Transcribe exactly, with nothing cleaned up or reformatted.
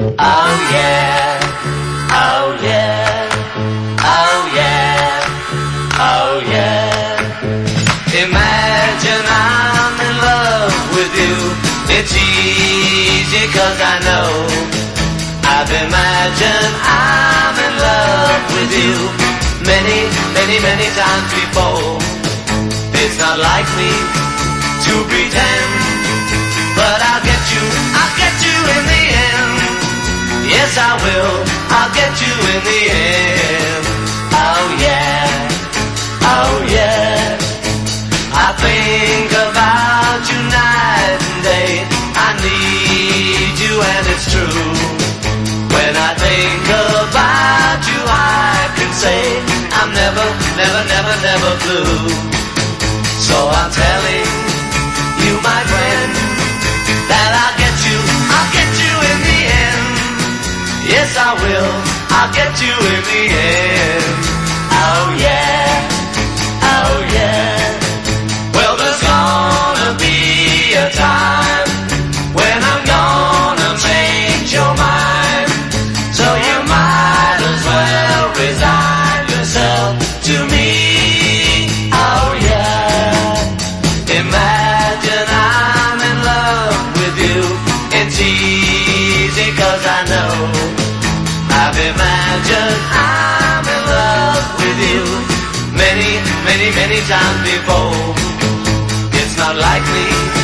Oh yeah, oh yeah, oh yeah, oh yeah. Imagine I'm in love with you. It's easy 'cause I know I've imagined I'm in love with you many, many, many times before. It's not like me to pretend, but I'll get you, I'll get you in the end. Yes, I will, I'll get you in the end. Oh yeah, oh yeah. I think about you night and day. I need you and it's true. When I think about you, I can say I'm never, never, never, never blue. So I'm telling you, my friend, that I'll get you, I'll get you in the end. Yes, I will, I'll get you in the end. Oh yeah, oh yeah. Well, there's gonna be a time when I'm gonna change your mind. So you might as well resign yourself to me. Oh yeah. Imagine I'm in love with you. It's easy 'cause I know I've imagined I'm in love with you many, many, many times before. It's not like me